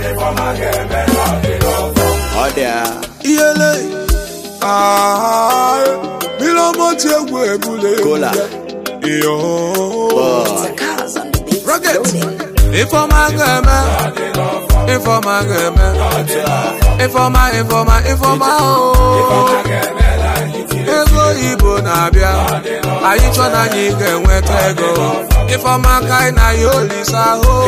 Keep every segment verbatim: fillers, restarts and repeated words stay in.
Odia Iyele Ah Milomo tegwe ebule Cola Iyo Rocket Ifoma geme Ifoma geme Ifoma Ifoma Ifoma oh Ego Igbo na-abịa anyị chọ na anyị ga-enweta ego Ifeọma kai na ya olisa ho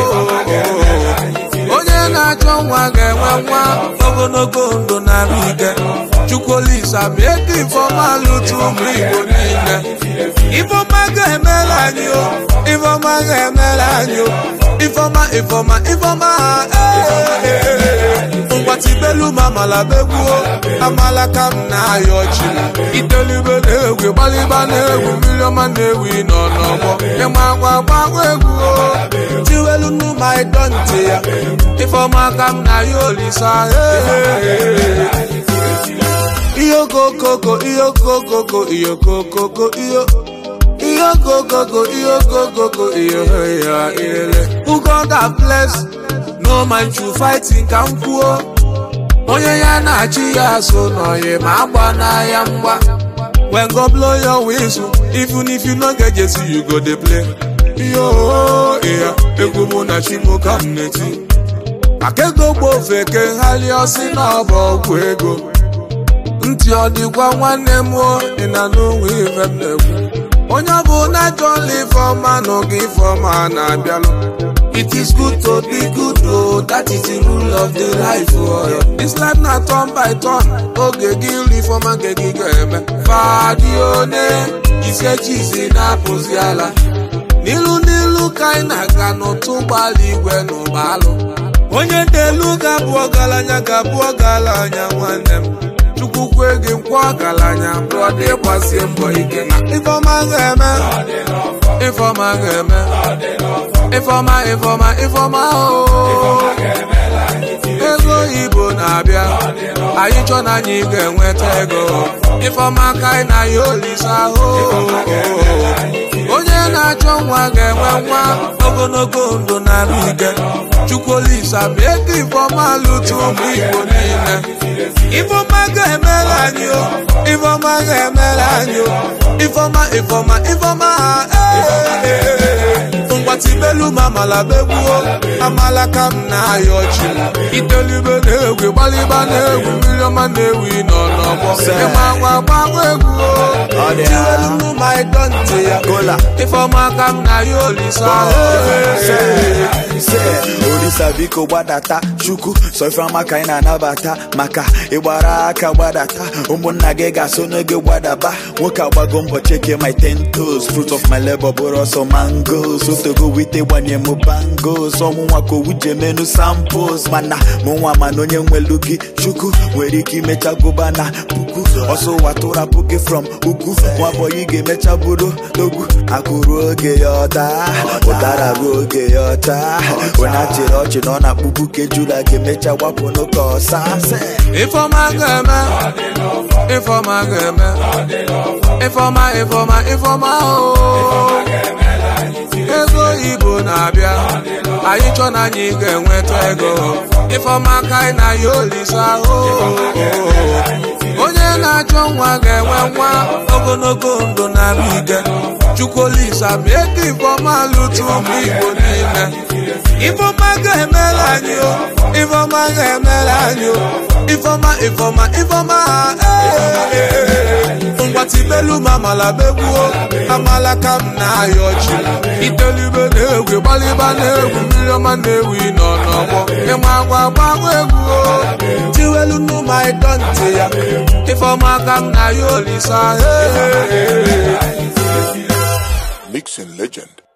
onye na-achọ nwa ga-enwe nwa ogologo ndụ na ike Chukwu olisa mee ka Ifeọma lụtụ ụmụ Igbo niile Ifeọma ga-emere anyị o Ifeọma ga-emere anyị o Ifeọma Ifeọma Ifeọma Ngwatibelu mamala begbuo amala ka m na-ayọ chi itelibe na-egwu gbaliba na-egwu mmiri ọma na-ewu nọ n'ọgbọ ịma agwa gbagwa egwu tiwelu n'ụma ịdọntị ya Ifeọma ka m na-ayọ olisa iyo kokoko iyo kokoko iyo kokoko iyo iyo kokoko iyo kokoko iyo ya ilele who God have blessed no man should fighting ka m kwuo onye ya na-achị ya so n'oye ma agba na ya mgba when God blow your whistle even if you no get jersey you go dey play yo yeah egwu mụ na chimo ka m na-eti maka ego gbofe ke nhali ọsị na ọ bụ ọgwụ ego ntị ọ dịkwa nwanne m ị na n'onwe ife m na-ekwu onye bụ na John Ifeọma n'oge Ifeọma na-abịalụ. It is good to be good, oh, that is the rule of the life. Oh. This life not turn by turn. Okay, give Ifeọma get game. Fadione, he said cheesy na posiala. Nilu nilu kaina gano tubali we no balo. Onye delu gabu ogalanya gabu ogalanya nwannem. Chukwu kwege nkwa ogalanya brode kwasi mbo ike na Ifeọma geme. Ifeọma geme. Ifeọma Ifeọma Ifeọma oh ego Igbo na-abịa anyị chọ na anyị ga-enweta ego Ifeọma kai na ya olisa ho onye na-achọ nwa ga-enwe nwa ogologo ndụ na ike Chukwu olisa mee ka Ifeọma lụtụ ụmụ Igbo niile Ifeọma ga-emere anyị o Ifeọma ga-emere anyị o Ifeọma Ifeọma Ifeọma Ngwatibelu mamala begbuo amala ka m na-ayọ chi itelibe na-egwu gbaliba na-egwu mmiri ọma na-ewu nọ n'ọgbọ ịma agwa gbagwa egwu tiwelu n'ụma ịdọntị ya Ifeọma ka m na-ayọ olisa Olisa biko gbadata Chukwu so Ifeọma ka ị na-anabata maka ịgbara aka gbadata ụmụnna gị ga-so n'oge gbadaba nwoke agbago mbọchị eke my ten toes fruit of my labor bụrụ ọsọ mangoes otogo wite gbanye m bangos ọmụnwa ka owuje menu samples mana mụnwa mana onye nwelu gị Chukwu nwere ike imecha gụba na puku ọsọ ụwa tụrapụ gị from ugwu nwabọyị ga-emecha bụrụ n'ogwu akụrụ oge ya ọta ụdara ruo oge ya ọta onye achịrị ọchị na ọ na-akpụkpu kejula ga-emecha gbapụ n'ụka ọsa Ifeọma ga-eme Ifeọma ga-eme Ifeọma Ifeọma Ifeọma oh ego Igbo na-abịa anyị chọ na anyị ga-enweta ego Ifeọma kai na ya olisa ho onye na-achọ nwa ga-enwe nwa ogologo ndụ na ike Chukwu olisa mee ka Ifeọma lụtụ ụmụ Igbo niile Ifeọma ga-emere anyị o Ifeọma ga-emere anyị o Ifeọma Ifeọma Ifeọma Ngwatibelu mamala begbuo amala ka m na-ayọ chi itelibe na-egwu gbaliba na-egwu mmiri ọma na-ewu nọ n'ọgbọ ịma agwa gbagwa egwu tiwelu n'ụma ịdọntị ya Ifeọma ka m na-ayọ olisa Mixing legend.